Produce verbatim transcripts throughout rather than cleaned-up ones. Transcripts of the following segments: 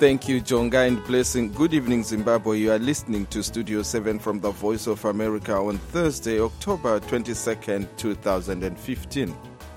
Thank you, Jonga, and blessing. Good evening, Zimbabwe. You are listening to Studio seven from the Voice of America on Thursday, October twenty-second, two thousand fifteen.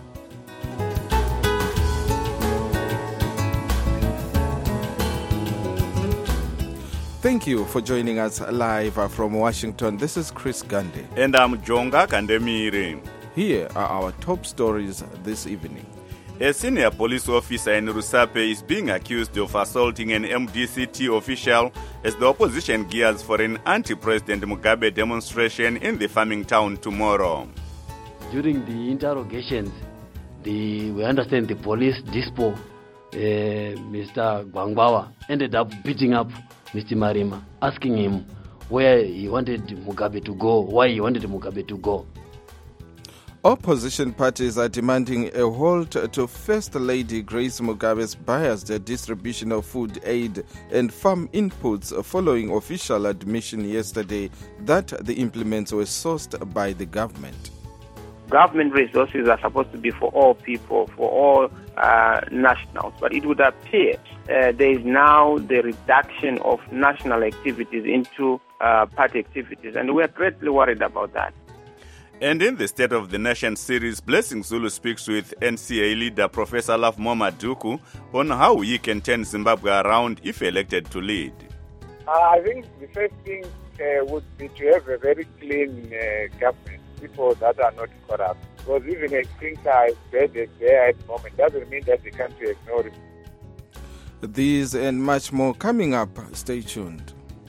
Thank you for joining us live from Washington. This is Chris Gandhi. And I'm Jonga Kandemiri. Here are our top stories this evening. A senior police officer in Rusape is being accused of assaulting an M D C T official as the opposition gears for an anti-President Mugabe demonstration in the farming town tomorrow. During the interrogations, the, we understand the police dispo, uh, Mister Gwangwawa, ended up beating up Mister Marima, asking him where he wanted Mugabe to go, why he wanted Mugabe to go. Opposition parties are demanding a halt to First Lady Grace Mugabe's biased distribution of food aid and farm inputs following official admission yesterday that the implements were sourced by the government. Government resources are supposed to be for all people, for all uh, nationals, but it would appear uh, there is now the reduction of national activities into uh, party activities, and we are greatly worried about that. And in the State of the Nation series, Blessing Zulu speaks with N C A leader Professor Love Momaduku on how he can turn Zimbabwe around if elected to lead. Uh, I think the first thing uh, would be to have a very clean uh, government, people that are not corrupt. Because even if things are as bad as they are at the moment, doesn't mean that the country has no risk. These and much more coming up. Stay tuned.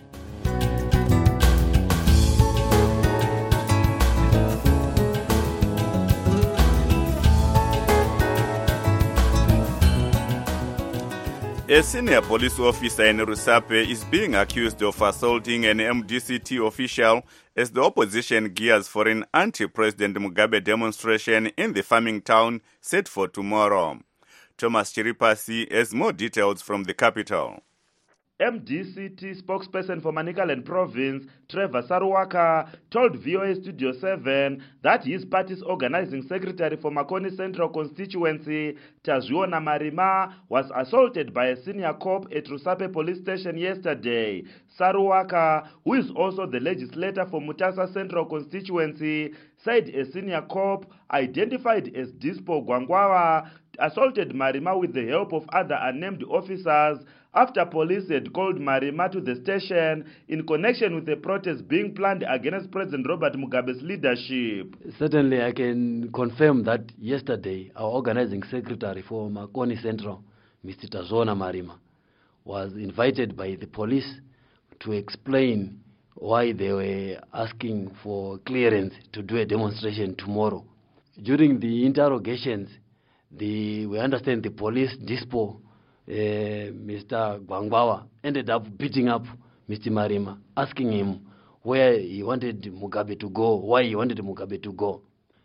A senior police officer in Rusape is being accused of assaulting an M D C T official as the opposition gears for an anti-President Mugabe demonstration in the farming town set for tomorrow. Thomas Chiripasi has more details from the capital. M D C T spokesperson for Manicaland Province, Trevor Saruwaka, told V O A Studio seven that his party's organizing secretary for Makoni Central constituency, Tazwiona Marima, was assaulted by a senior cop at Rusape police station yesterday. Saruwaka, who is also the legislator for Mutasa Central constituency, said a senior cop identified as Dispo Gwangwawa assaulted Marima with the help of other unnamed officers after police had called Marima to the station in connection with a protest being planned against President Robert Mugabe's leadership. Certainly, I can confirm that yesterday our organizing secretary for Makoni Central, Mister Tazwiona Marima, was invited by the police to explain why they were asking for clearance to do a demonstration tomorrow. During the interrogations, the, we understand the police dispo, uh, Mister Gwangwawa, ended up beating up Mister Marima, asking him where he wanted Mugabe to go, why he wanted Mugabe to go.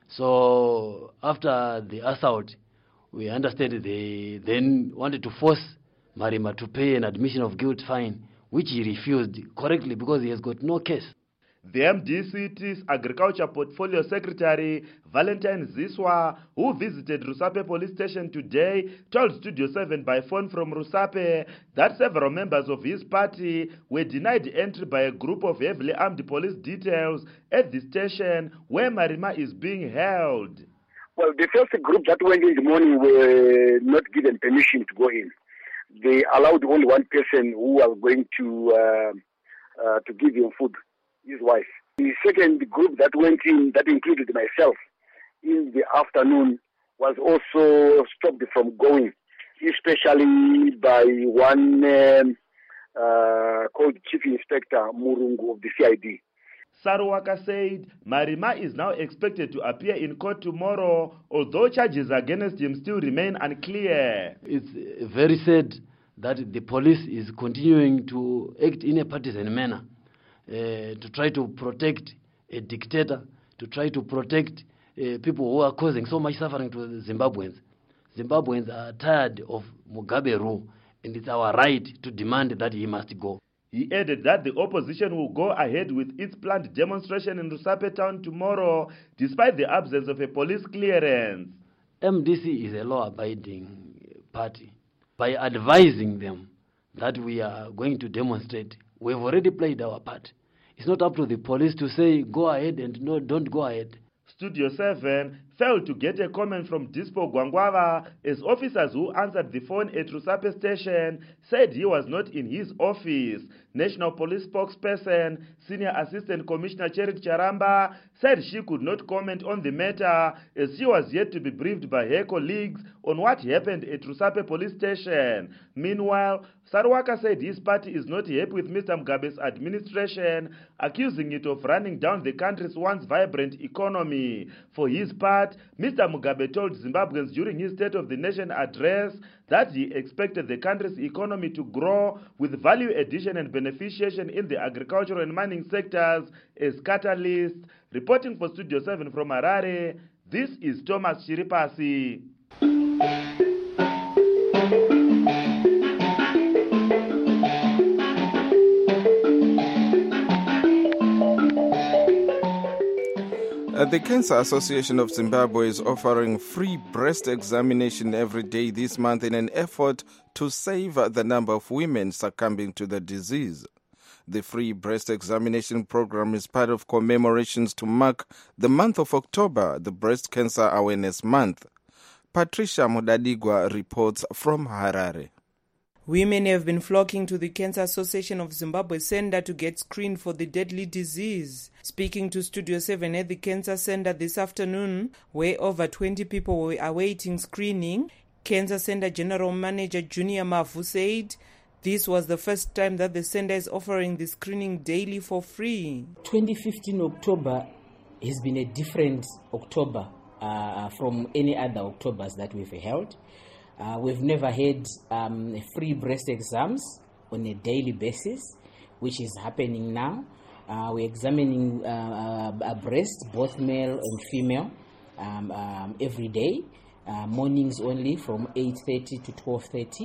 So after the assault, we understand they then wanted to force Marima to pay an admission of guilt fine, which he refused correctly because he has got no case. The M D C T's Agriculture Portfolio Secretary, Valentine Ziswa, who visited Rusape Police Station today, told Studio seven by phone from Rusape that several members of his party were denied entry by a group of heavily armed police details at the station where Marima is being held. Well, the first group that went in the morning were not given permission to go in. They allowed only one person who was going to uh, uh, to give him food, his wife. The second group that went in, that included myself, in the afternoon was also stopped from going, especially by one um, uh, called Chief Inspector Murungu of the C I D. Saruwaka said Marima is now expected to appear in court tomorrow, although charges against him still remain unclear. It's very sad that the police is continuing to act in a partisan manner, uh, to try to protect a dictator, to try to protect uh, people who are causing so much suffering to Zimbabweans. Zimbabweans are tired of Mugabe rule, and it's our right to demand that he must go. He added that the opposition will go ahead with its planned demonstration in Rusape town tomorrow, despite the absence of a police clearance. M D C is a law-abiding party. By advising them that we are going to demonstrate, we've already played our part. It's not up to the police to say, go ahead and no, don't go ahead. Studio seven failed to get a comment from Dispo Gwangwava as officers who answered the phone at Rusape station said he was not in his office. National Police spokesperson, Senior Assistant Commissioner Cherit Charamba, said she could not comment on the matter as she was yet to be briefed by her colleagues on what happened at Rusape police station. Meanwhile, Saruwaka said his party is not happy with Mister Mugabe's administration, accusing it of running down the country's once vibrant economy. For his part, Mister Mugabe told Zimbabweans during his State of the Nation address that he expected the country's economy to grow with value addition and beneficiation in the agricultural and mining sectors as catalysts. Reporting for Studio seven from Harare, this is Thomas Chiripasi. Uh, the Cancer Association of Zimbabwe is offering free breast examination every day this month in an effort to save the number of women succumbing to the disease. The free breast examination program is part of commemorations to mark the month of October, the Breast Cancer Awareness Month. Patricia Mudadigwa reports from Harare. Women have been flocking to the Cancer Association of Zimbabwe Center to get screened for the deadly disease. Speaking to Studio seven at the Cancer Center this afternoon, where over twenty people were awaiting screening, Cancer Center General Manager Junior Mavu said this was the first time that the center is offering the screening daily for free. twenty fifteen October has been a different October uh, from any other Octobers that we've held. Uh, we've never had um, free breast exams on a daily basis, which is happening now. Uh, we're examining uh, a breast, both male and female, um, um, every day, uh, mornings only from eight thirty to twelve thirty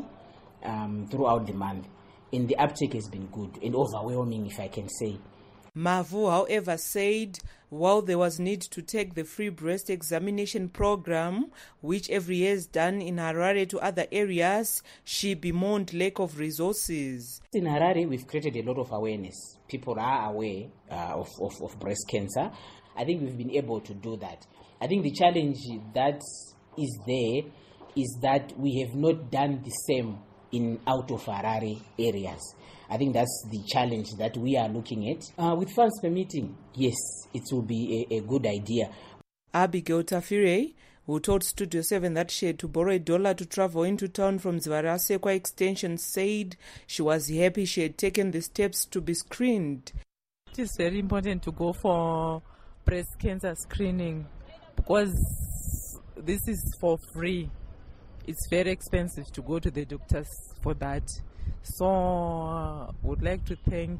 um, throughout the month. And the uptake has been good and overwhelming, if I can say. Mavu, however, said while there was need to take the free breast examination program, which every year is done in Harare to other areas, she bemoaned lack of resources. In Harare, we've created a lot of awareness. People are aware uh, of, of, of breast cancer. I think we've been able to do that. I think the challenge that is there is that we have not done the same in out of Harare areas. I think that's the challenge that we are looking at. Uh, with funds permitting, yes, it will be a, a good idea. Abigail Tafire, who told Studio seven that she had to borrow a dollar to travel into town from Zvarasekwa Extension, said she was happy she had taken the steps to be screened. It is very important to go for breast cancer screening because this is for free. It's very expensive to go to the doctors for that. So I uh, would like to thank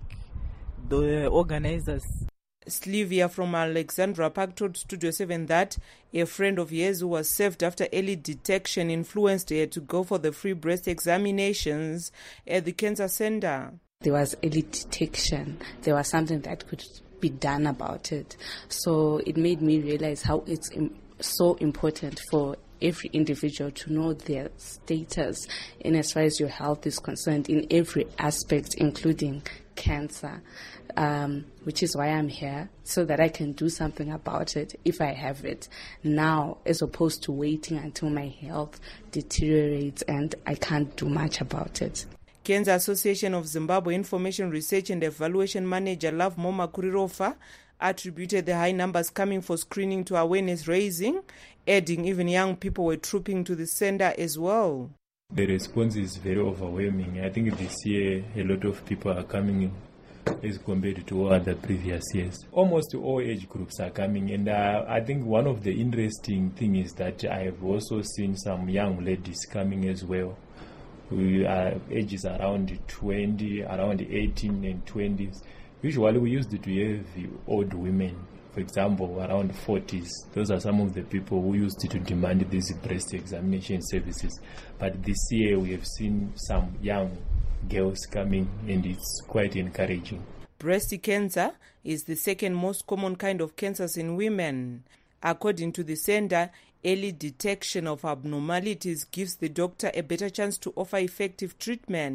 the organizers. Slivia from Alexandra Park told Studio seven that a friend of hers who was saved after early detection influenced her to go for the free breast examinations at the cancer center. There was early detection. There was something that could be done about it. So it made me realize how it's im- so important for every individual to know their status in as far as your health is concerned in every aspect, including cancer, um, which is why I'm here, so that I can do something about it if I have it now, as opposed to waiting until my health deteriorates and I can't do much about it. Cancer Association of Zimbabwe Information Research and Evaluation Manager Love Moma Kurirofa attributed the high numbers coming for screening to awareness raising, adding even young people were trooping to the center as well. The response is very overwhelming. I think this year a lot of people are coming in as compared to other previous years. Almost all age groups are coming, and uh, I think one of the interesting things is that I have also seen some young ladies coming as well. We are ages around twenty, around eighteen and twenties. Usually we used to have old women, for example, around forties. Those are some of the people who used to demand these breast examination services. But this year we have seen some young girls coming, and it's quite encouraging. Breast cancer is the second most common kind of cancers in women. According to the center, early detection of abnormalities gives the doctor a better chance to offer effective treatment.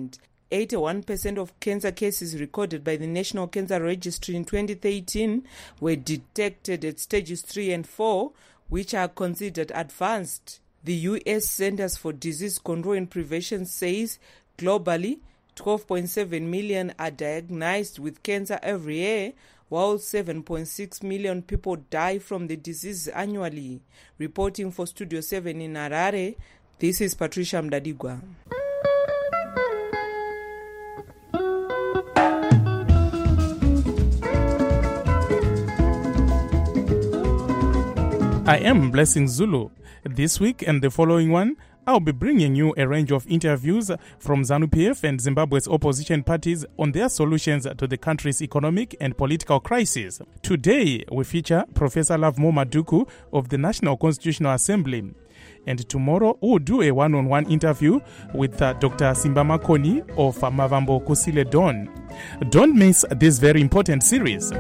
eighty-one percent of cancer cases recorded by the National Cancer Registry in twenty thirteen were detected at stages three and four, which are considered advanced. The U S Centers for Disease Control and Prevention says globally, twelve point seven million are diagnosed with cancer every year, while seven point six million people die from the disease annually. Reporting for Studio seven in Harare, this is Patricia Mdadigwa. I am Blessing Zulu. This week and the following one, I'll be bringing you a range of interviews from ZANU-P F and Zimbabwe's opposition parties on their solutions to the country's economic and political crisis. Today, we feature Professor Lovemore Maduku of the National Constitutional Assembly. And tomorrow, we'll do a one-on-one interview with uh, Doctor Simba Makoni of uh, Mavambo Kusile Dawn. Don't miss this very important series.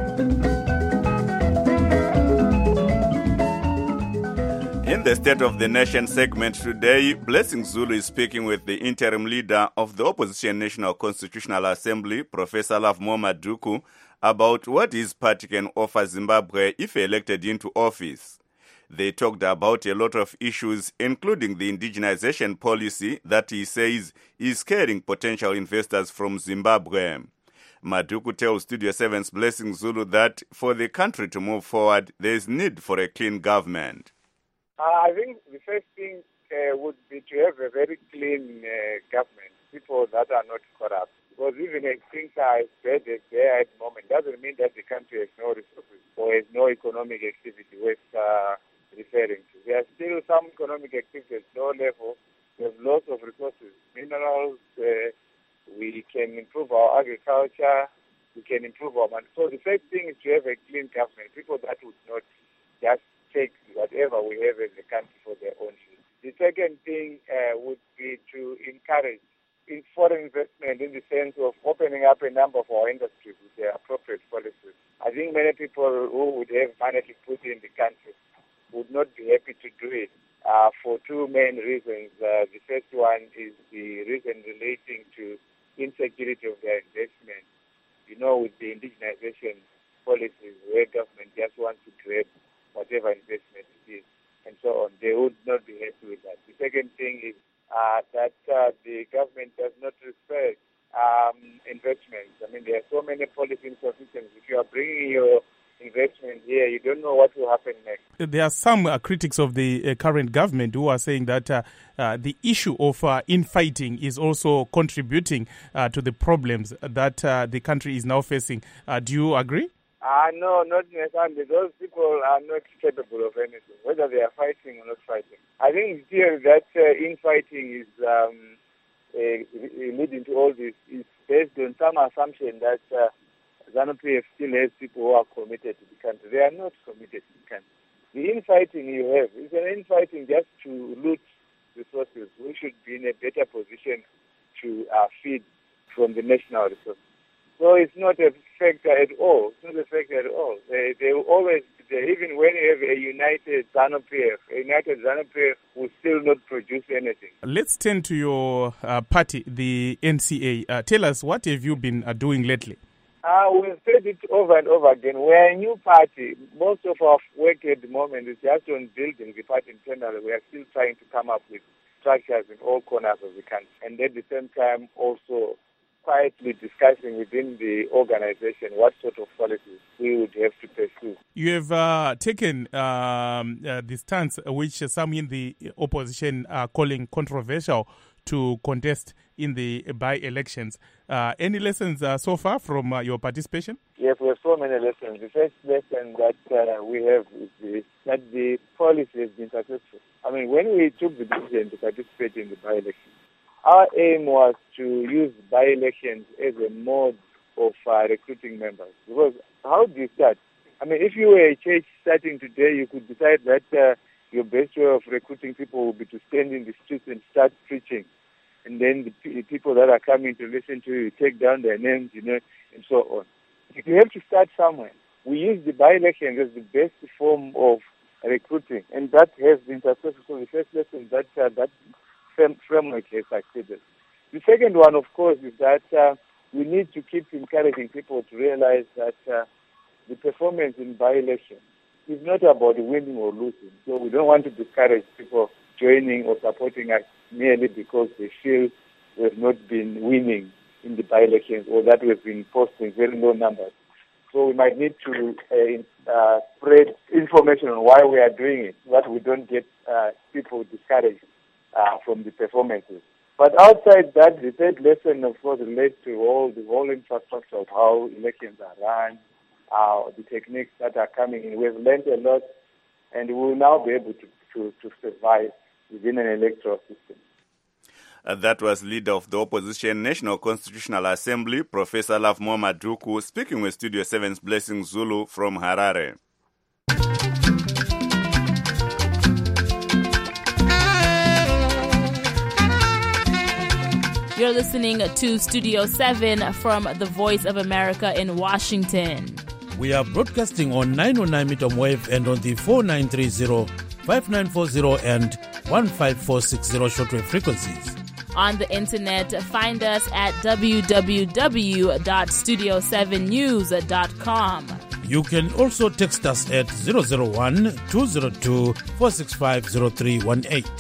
In the State of the Nation segment today, Blessing Zulu is speaking with the interim leader of the Opposition National Constitutional Assembly, Professor Lovemore Maduku, about what his party can offer Zimbabwe if elected into office. They talked about a lot of issues, including the indigenization policy that he says is scaring potential investors from Zimbabwe. Maduku tells Studio seven's Blessing Zulu that for the country to move forward, there is need for a clean government. Uh, I think the first thing uh, would be to have a very clean uh, government, people that are not corrupt. Because even if things are as bad as they are at the moment, doesn't mean that the country has no resources or has no economic activity worth uh, referring to. There are still some economic activity at low level. We have lots of resources, minerals. Uh, we can improve our agriculture. We can improve our money. So the first thing is to have a clean government, people that would not just take whatever we have as a country for their own use. The second thing uh, would be to encourage in foreign investment in the sense of opening up a number of our industries with their appropriate policies. I think many people who would have money to put in the country would not be happy to do it uh, for two main reasons. Uh, the first one is the reason relating to insecurity of their investment. You know, with the indigenization policies where government just wants to grab whatever investment it is, and so on, they would not be happy with that. The second thing is uh, that uh, the government does not respect um, investments. I mean, there are so many policy insufficiencies. If you are bringing your investment here, you don't know what will happen next. There are some uh, critics of the uh, current government who are saying that uh, uh, the issue of uh, infighting is also contributing uh, to the problems that uh, the country is now facing. Uh, do you agree? Uh, no, not necessarily. Those people are not capable of anything, whether they are fighting or not fighting. I think still that uh, infighting is um, uh, leading to all this is based on some assumption that uh, ZANU-P F still has people who are committed to the country. They are not committed to the country. The infighting you have is an infighting just to loot resources. We should be in a better position to uh, feed from the national resources. So it's not a factor at all. It's not a factor at all. They they will always, they, even when you have a united ZANU-P F, a united ZANU-P F will still not produce anything. Let's turn to your uh, party, the N C A. Uh, tell us, what have you been uh, doing lately? Uh, we've said it over and over again. We're a new party. Most of our work at the moment is just on building the party internally. We are still trying to come up with structures in all corners of the country. And at the same time, also quietly discussing within the organization what sort of policies we would have to pursue. You have uh, taken um, uh, the stance which some in the opposition are calling controversial to contest in the by-elections. Uh, any lessons uh, so far from uh, your participation? Yes, we have so many lessons. The first lesson that uh, we have is the, that the policy has been successful. I mean, when we took the decision to participate in the by-elections, our aim was to use by-elections as a mode of uh, recruiting members. Because how do you start? I mean, if you were a church starting today, you could decide that uh, your best way of recruiting people would be to stand in the streets and start preaching. And then the, p- the people that are coming to listen to you, take down their names, you know, and so on. You have to start somewhere. We use the by-elections as the best form of recruiting, and that has been successful. So the first lesson that uh, that framework has succeeded. The second one, of course, is that uh, we need to keep encouraging people to realize that uh, the performance in by-election is not about winning or losing. So we don't want to discourage people joining or supporting us merely because they feel we have not been winning in the by-elections or that we've been posting very low numbers. So we might need to uh, uh, spread information on why we are doing it, so that we don't get uh, people discouraged uh, from the performances. But outside that, the third lesson, of course, relates to all the whole infrastructure of how elections are run, uh, the techniques that are coming in. We've learned a lot, and we will now be able to, to, to survive within an electoral system. Uh, that was leader of the opposition National Constitutional Assembly, Professor Lovemore Maduku, speaking with Studio seven's Blessing Zulu from Harare. You're listening to Studio seven from the Voice of America in Washington. We are broadcasting on nine oh nine meter wave and on the four nine three zero, five nine four zero and one five four six zero shortwave frequencies. On the internet, find us at w w w dot studio seven news dot com. You can also text us at zero zero one, two zero two, four six five, zero three one eight.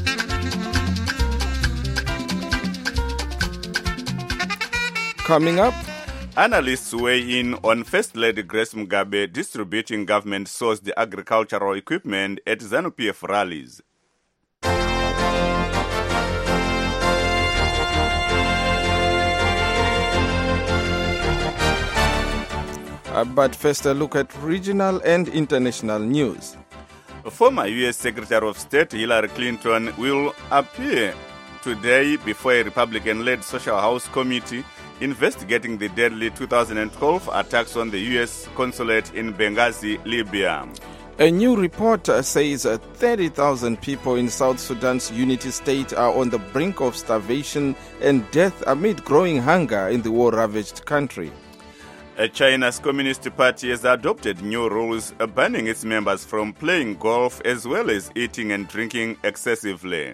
Coming up, analysts weigh in on First Lady Grace Mugabe distributing government-sourced agricultural equipment at ZANU-P F rallies. Uh, but first, a look at regional and international news. Former U S Secretary of State Hillary Clinton will appear today before a Republican-led Social House Committee investigating the deadly two thousand twelve attacks on the U S consulate in Benghazi, Libya. A new report says thirty thousand people in South Sudan's Unity State are on the brink of starvation and death amid growing hunger in the war-ravaged country. China's Communist Party has adopted new rules banning its members from playing golf as well as eating and drinking excessively.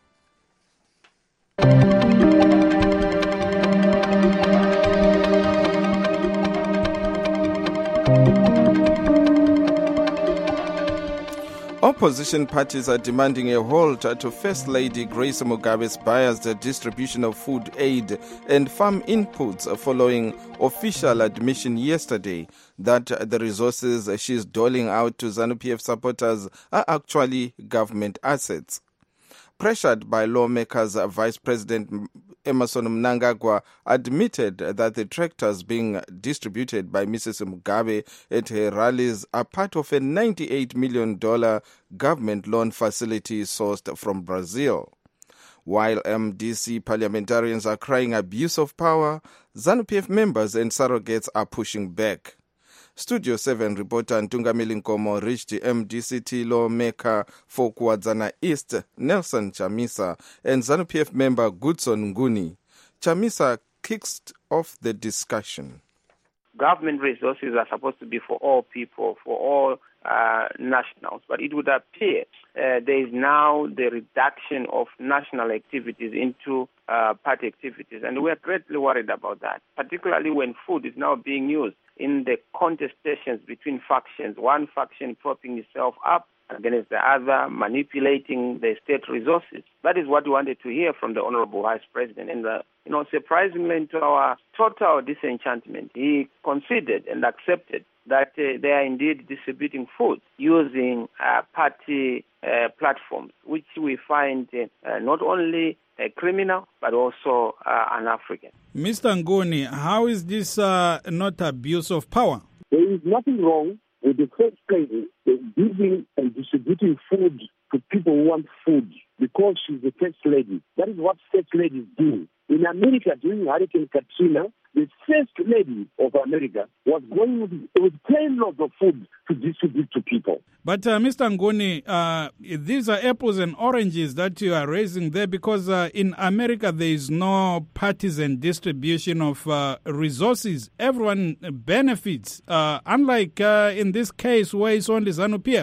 Opposition parties are demanding a halt to First Lady Grace Mugabe's biased distribution of food aid and farm inputs following official admission yesterday that the resources she's doling out to ZANU-P F supporters are actually government assets. Pressured by lawmakers, Vice President Emmerson Mnangagwa admitted that the tractors being distributed by Missus Mugabe at her rallies are part of a ninety-eight million dollars government loan facility sourced from Brazil. While M D C parliamentarians are crying abuse of power, ZANU-P F members and surrogates are pushing back. Studio seven reporter Ntungamili Nkomo reached the M D C T lawmaker for Kuwadzana East, Nelson Chamisa, and ZANU-P F member Goodson Nguni. Chamisa kicked off the discussion. Government resources are supposed to be for all people, for all uh, nationals, but it would appear uh, there is now the reduction of national activities into uh, party activities, and we are greatly worried about that, particularly when food is now being used in the contestations between factions, one faction propping itself up against the other, manipulating the state resources. That is what we wanted to hear from the Honorable Vice President. And, uh, you know, surprisingly, to our total disenchantment, he conceded and accepted that uh, they are indeed distributing food using uh, party uh, platforms, which we find uh, not only a criminal, but also uh, an African. Mister Nguni, how is this uh, not abuse of power? There is nothing wrong with the First Lady giving and distributing food to people who want food because she's the First Lady. That is what First Ladies do. In America, during Hurricane Katrina, the First Lady of America was going with, with ten loads of food to distribute to people. But uh, Mister Nguni, uh, these are apples and oranges that you are raising there because uh, in America there is no partisan distribution of uh, resources. Everyone benefits, uh, unlike uh, in this case where it's only ZANU-P F.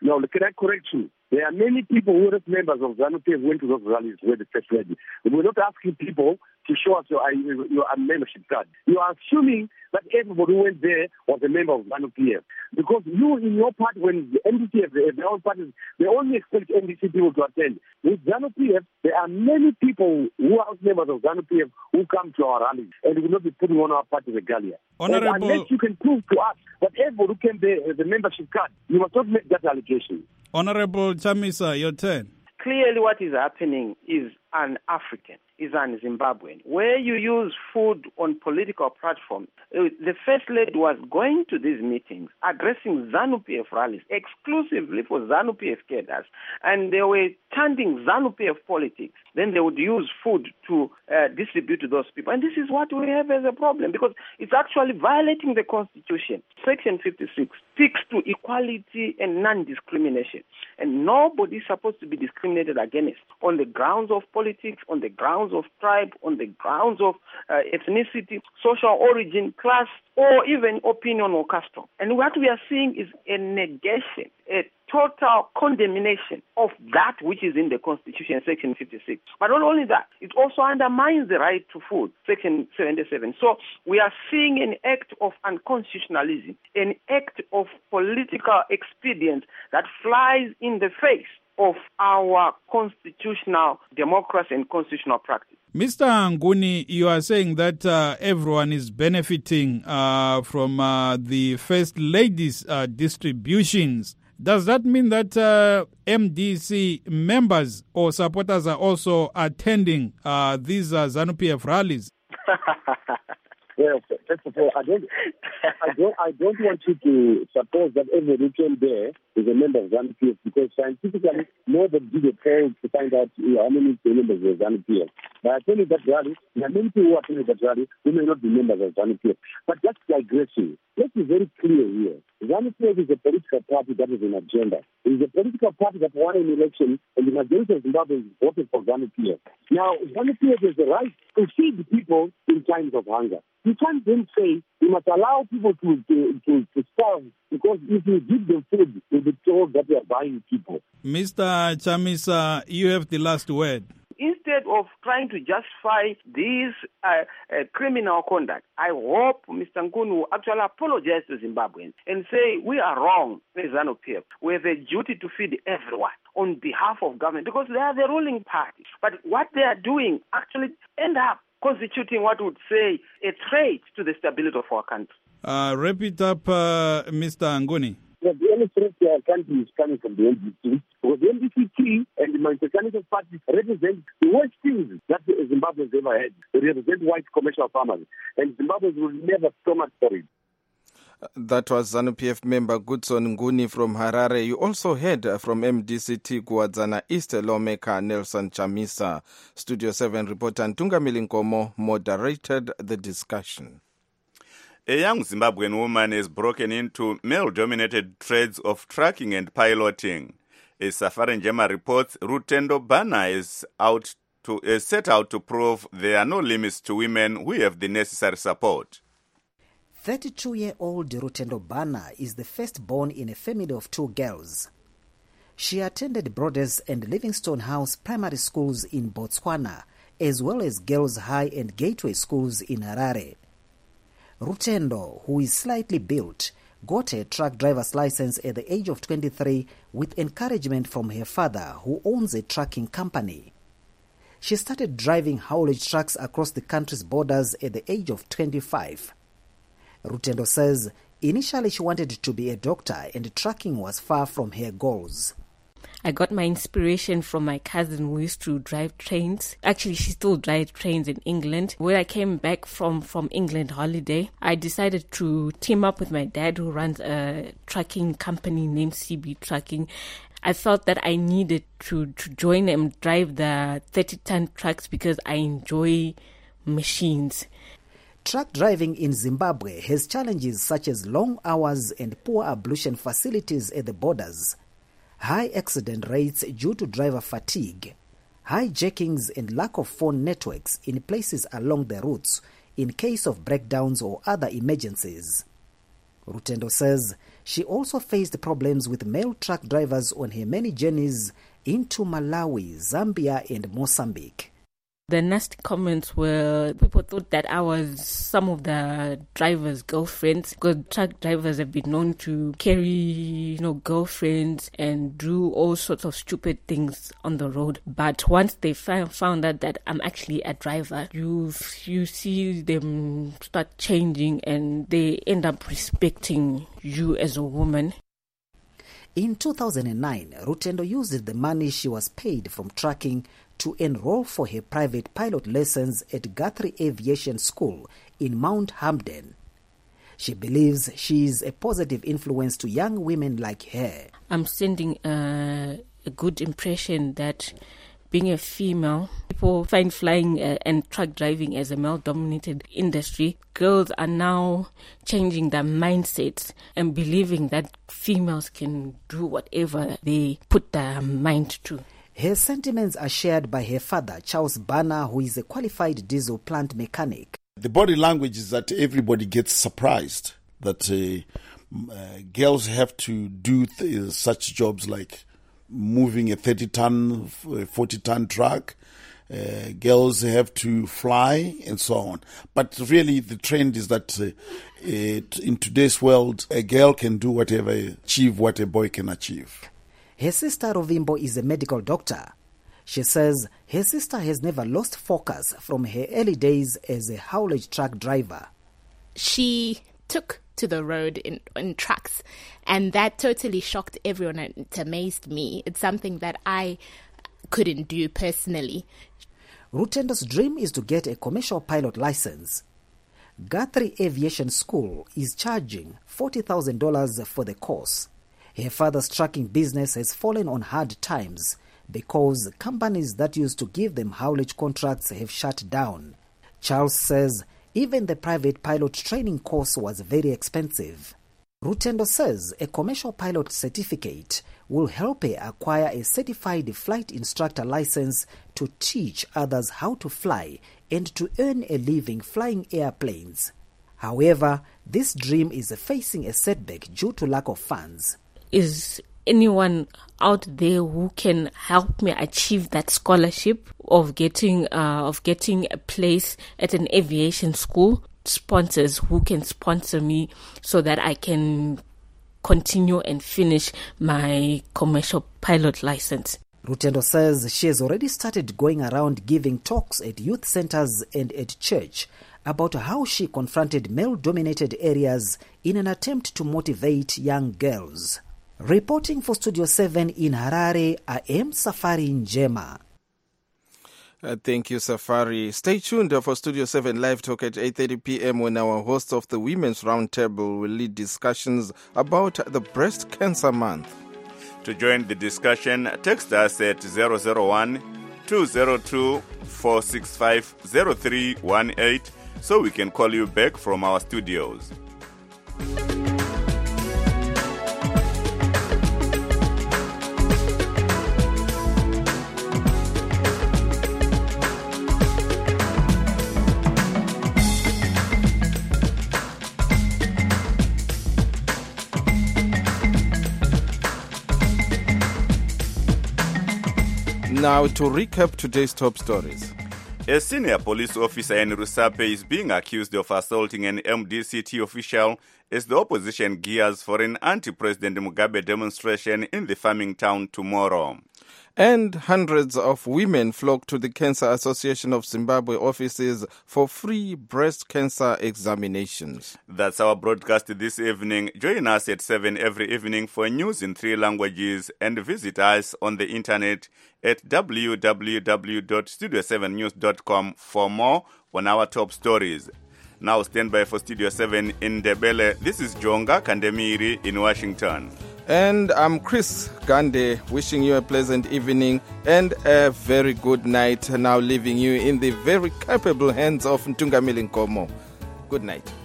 No, can I correct you? There are many people who are members of ZANU-P F went to those rallies where the first lady. We're not asking people to show us your, your membership card. You are assuming that everybody who went there was a member of ZANU-P F. Because you, in your party, when the N D C F, their own parties, they only expect N D C people to attend. With ZANU-P F, there are many people who are members of ZANU-P F who come to our rallies and will not be putting on our party regalia. Honorable... Unless you can prove to us that everybody who came there has a membership card, you must not make that allegation. Honorable Chamisa, your turn. Clearly what is happening is an African, is an Zimbabwean. Where you use food on political platforms, the First Lady was going to these meetings, addressing ZANU-P F rallies exclusively for ZANU-P F cadres, and they were chanting ZANU-P F politics. Then they would use food to uh, distribute to those people. And this is what we have as a problem, because it's actually violating the Constitution. Section fifty-six speaks to equality and non-discrimination. And nobody is supposed to be discriminated against on the grounds of politics, on the grounds of tribe, on the grounds of uh, ethnicity, social origin, class, or even opinion or custom. And what we are seeing is a negation, a total condemnation of that which is in the Constitution, Section fifty-six. But not only that, it also undermines the right to food, Section seventy-seven. So we are seeing an act of unconstitutionalism, an act of political expedience that flies in the face of our constitutional democracy and constitutional practice. Mister Nguni, you are saying that uh, everyone is benefiting uh, from uh, the First Lady's uh, distributions. Does that mean that uh, M D C members or supporters are also attending uh, these uh, ZANU-P F rallies? Well, first of all, I don't, I don't, I don't want you to suppose that everybody who came there is a member of ZANU-P F, because scientifically, nobody did a poll to find out you know, how many members of ZANU-P F. But I tell you that rally, there are many people who attended that rally who may not be members of ZANU-P F. But that's digressing. Let's be very clear here. ZANU-P F is a political party that has an agenda. It is a political party that won an election, and the majority of Zimbabweans voted for ZANU-P F. Now, ZANU-P F has the right to feed people in times of hunger. You can't then say you must allow people to, to, to, to starve, because if you give them food, you'll be told that they are buying people. Mister Chamisa, you have the last word. Instead of trying to justify this uh, uh, criminal conduct, I hope Mister Nguni will actually apologize to Zimbabweans and say we are wrong as ZANU-P F. We have a duty to feed everyone on behalf of government, because they are the ruling party. But what they are doing actually end up constituting what would say a threat to the stability of our country. Uh, wrap it up, uh, Mister Nguni. Yeah, the only threat to our country is coming from the N D C, because the N D C T and the Multi-Ethnic Party represent the worst things that Zimbabwe has ever had. They represent white commercial farmers, and Zimbabweans will never stomach for it. That was ZANU-P F member Goodson Nguni from Harare. You also heard from M D C T Guadzana East lawmaker Nelson Chamisa. Studio seven reporter Ntunga Milinkomo moderated the discussion. A young Zimbabwean woman is broken into male-dominated trades of trucking and piloting. As Safari Njema reports, Rutendo Bana is out to is set out to prove there are no limits to women who have the necessary support. thirty-two-year-old Rutendo Bana is the firstborn in a family of two girls. She attended Broders and Livingstone House primary schools in Botswana, as well as Girls High and Gateway schools in Harare. Rutendo, who is slightly built, got a truck driver's license at the age of twenty-three with encouragement from her father, who owns a trucking company. She started driving haulage trucks across the country's borders at the age of twenty-five. Rutendo says initially she wanted to be a doctor, and trucking was far from her goals. I got my inspiration from my cousin who used to drive trains. Actually, she still drives trains in England. When I came back from, from England holiday, I decided to team up with my dad, who runs a trucking company named C B Trucking. I felt that I needed to, to join and drive the thirty-ton trucks because I enjoy machines. Truck driving in Zimbabwe has challenges such as long hours and poor ablution facilities at the borders, high accident rates due to driver fatigue, hijackings and lack of phone networks in places along the routes in case of breakdowns or other emergencies. Rutendo says She also faced problems with male truck drivers on her many journeys into Malawi, Zambia, and Mozambique. The nasty comments were people thought that I was some of the drivers' girlfriends, because truck drivers have been known to carry, you know, girlfriends and do all sorts of stupid things on the road. But once they found found out that I'm actually a driver, you you see them start changing and they end up respecting you as a woman. In two thousand nine, Rutendo used the money she was paid from trucking to enroll for her private pilot lessons at Guthrie Aviation School in Mount Hampden. She believes she is a positive influence to young women like her. I'm sending a, a good impression that being a female, people find flying uh, and truck driving as a male-dominated industry. Girls are now changing their mindsets and believing that females can do whatever they put their mind to. Her sentiments are shared by her father, Charles Banner, who is a qualified diesel plant mechanic. The body language is that everybody gets surprised that uh, uh, girls have to do th- such jobs like moving a thirty-ton, forty-ton truck. Uh, girls have to fly and so on. But really the trend is that uh, it, in today's world, a girl can do whatever, achieve what a boy can achieve. Her sister Rovimbo is a medical doctor. She says her sister has never lost focus from her early days as a haulage truck driver. She took to the road in, in trucks, and that totally shocked everyone. It amazed me. It's something that I couldn't do personally. Rutendo's dream is to get a commercial pilot license. Guthrie Aviation School is charging forty thousand dollars for the course. Her father's trucking business has fallen on hard times because companies that used to give them haulage contracts have shut down. Charles says even the private pilot training course was very expensive. Rutendo says a commercial pilot certificate will help her acquire a certified flight instructor license to teach others how to fly and to earn a living flying airplanes. However, this dream is facing a setback due to lack of funds. Is anyone out there who can help me achieve that scholarship of getting uh, of getting a place at an aviation school? Sponsors who can sponsor me so that I can continue and finish my commercial pilot license. Rutendo says she has already started going around giving talks at youth centers and at church about how she confronted male-dominated areas in an attempt to motivate young girls. Reporting for Studio seven in Harare, I am Safari Njema. Uh, thank you, Safari. Stay tuned for Studio seven Live Talk at eight thirty p.m. when our host of the Women's Roundtable will lead discussions about the Breast Cancer Month. To join the discussion, text us at zero zero one, two zero two, four six five, zero three one eight so we can call you back from our studios. Now to recap today's top stories. A senior police officer in Rusape is being accused of assaulting an M D C T official as the opposition gears for an anti-President Mugabe demonstration in the farming town tomorrow. And hundreds of women flock to the Cancer Association of Zimbabwe offices for free breast cancer examinations. That's our broadcast this evening. Join us at seven every evening for news in three languages and visit us on the internet at w w w dot studio seven news dot com for more on our top stories. Now stand by for Studio seven in Ndebele. This is Jonga Kandemiri in Washington. And I'm Chris Gande, wishing you a pleasant evening and a very good night, now leaving you in the very capable hands of Ntungamili Nkomo. Good night.